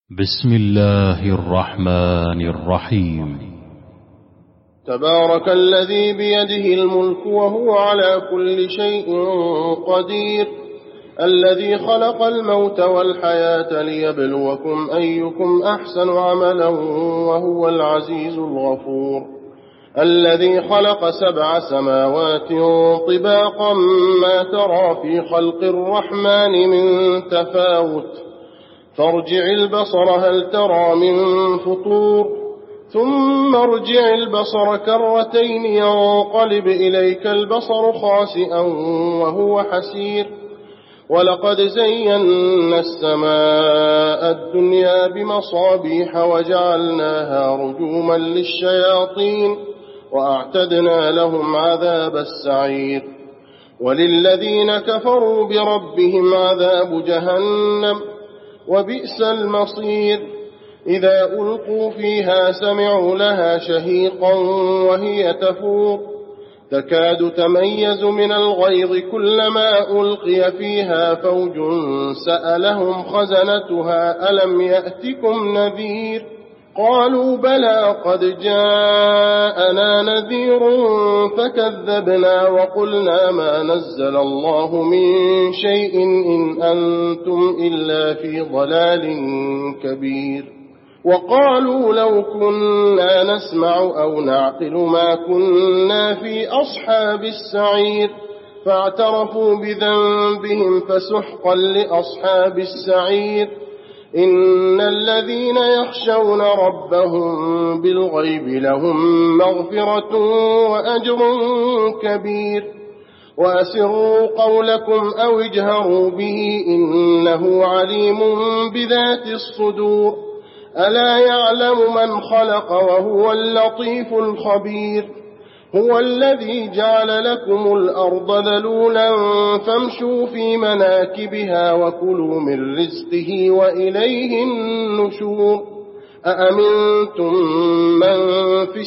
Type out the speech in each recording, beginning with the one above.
بسم الله الرحمن الرحيم. تبارك الذي بيده الملك وهو على كل شيء قدير، الذي خلق الموت والحياة ليبلوكم أيكم أحسن عملا وهو العزيز الغفور، الذي خلق 7 سماوات طباقا ما ترى في خلق الرحمن من تفاوت، فارجع البصر هل ترى من فطور، ثم ارجع البصر كرتين ينقلب إليك البصر خاسئا وهو حسير، ولقد زينا السماء الدنيا بمصابيح وجعلناها رجوما للشياطين وأعتدنا لهم عذاب السعير، وللذين كفروا بربهم عذاب جهنم وبئس المصير، إذا ألقوا فيها سمعوا لها شهيقا وهي تفور، تكاد تميز من الغيظ كلما ألقي فيها فوج سألهم خزنتها ألم يأتكم نذير، قالوا بلى قد جاءنا نذير فكذبنا وقلنا ما نزل الله من شيء إن أنتم إلا في ضلال كبير، وقالوا لو كنا نسمع أو نعقل ما كنا في أصحاب السعير، فاعترفوا بذنبهم فسحقا لأصحاب السعير، إن الذين يخشون ربهم بالغيب لهم مغفرة وأجر كبير، وأسروا قولكم أو اجهروا به إنه عليم بذات الصدور، ألا يعلم من خلق وهو اللطيف الخبير، هو الذي جعل لكم الأرض ذلولا فامشوا في مناكبها وكلوا من رزقه وإليه النشور، أأمنتم من في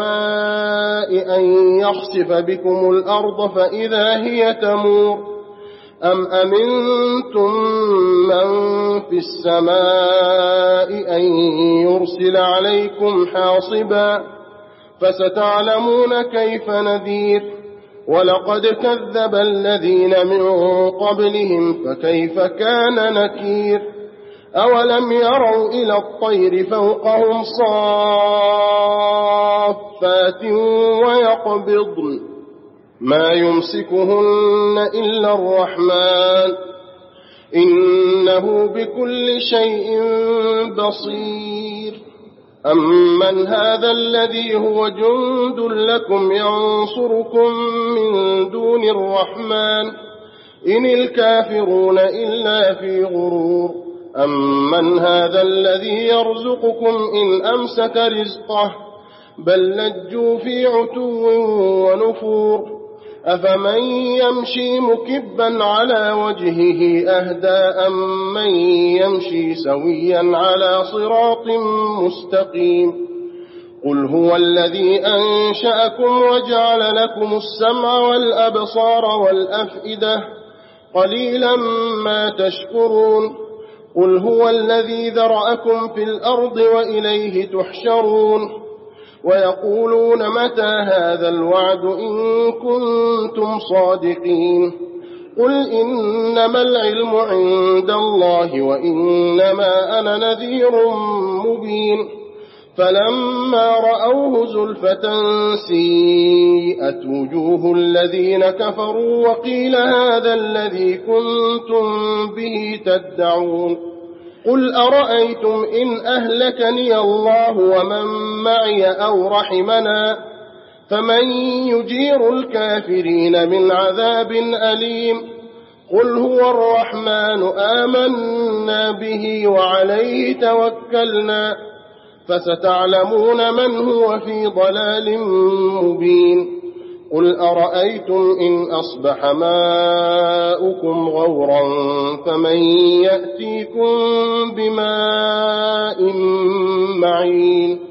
السماء أن يخسف بكم الأرض فإذا هي تمور، أم أمنتم من في السماء أن يرسل عليكم حاصبا، فستعلمون كيف نذير، ولقد كذب الذين من قبلهم فكيف كان نكير، أولم يروا إلى الطير فوقهم صافات ويقبضن ما يمسكهن إلا الرحمن إنه بكل شيء بصير، أمن هذا الذي هو جند لكم ينصركم من دون الرحمن إن الكافرون إلا في غرور، أمن هذا الذي يرزقكم إن أمسك رزقه بل لجوا في عتو ونفور، أفمن يمشي مكبا على وجهه أهدى أمن يمشي سويا على صراط مستقيم، قل هو الذي أنشأكم وجعل لكم السمع والأبصار والأفئدة قليلا ما تشكرون، قل هو الذي ذرأكم في الأرض وإليه تحشرون، ويقولون متى هذا الوعد إن كنتم صادقين، قل إنما العلم عند الله وإنما أنا نذير مبين، فلما رأوه زلفة سيئت وجوه الذين كفروا وقيل هذا الذي كنتم به تدعون، قل أرأيتم إن أهلكني الله ومن معي أو رحمنا فمن يجير الكافرين من عذاب أليم، قل هو الرحمن آمنا به وعليه توكلنا، فستعلمون من هو في ضلال مبين، قل أرأيتم إن أصبح ماؤكم غورا فمن يأتيكم بماء معين.